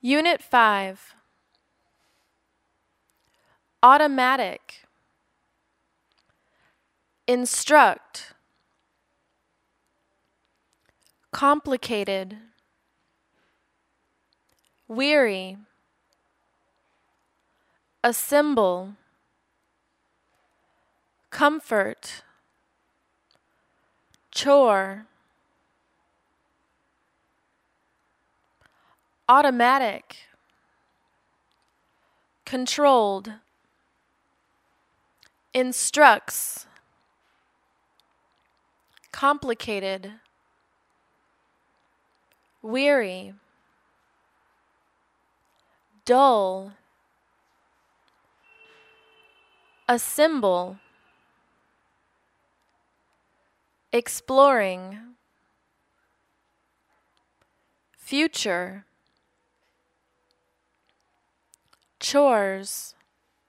Unit 5. Automatic. Instruct. Complicated. Weary. Assemble. Comfort. Chore. Automatic. Controlled. Instructs. Complicated. Weary. Dull. Assemble. Exploring. Future. Chores.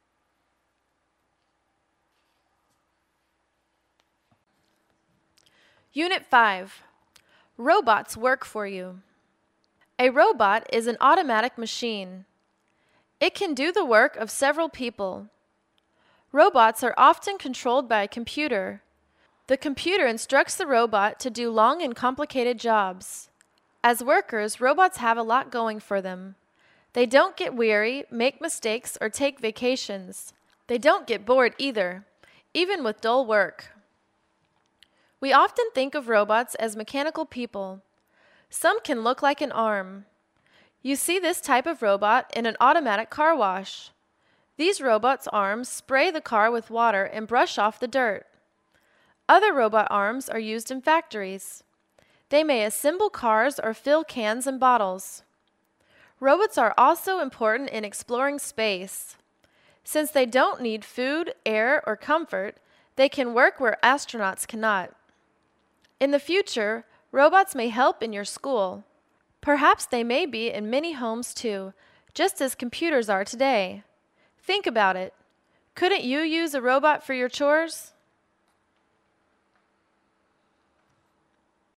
Unit 5. Robots work for you. A robot is an automatic machine. It can do the work of several people. Robots are often controlled by a computer. The computer instructs the robot to do long and complicated jobs. As workers, robots have a lot going for them. They don't get weary, make mistakes, or take vacations. They don't get bored either, even with dull work. We often think of robots as mechanical people. Some can look like an arm. You see this type of robot in an automatic car wash. These robots' arms spray the car with water and brush off the dirt. Other robot arms are used in factories. They may assemble cars or fill cans and bottles. Robots are also important in exploring space. Since they don't need food, air, or comfort, they can work where astronauts cannot. In the future, robots may help in your school. Perhaps they may be in many homes too, just as computers are today. Think about it. Couldn't you use a robot for your chores?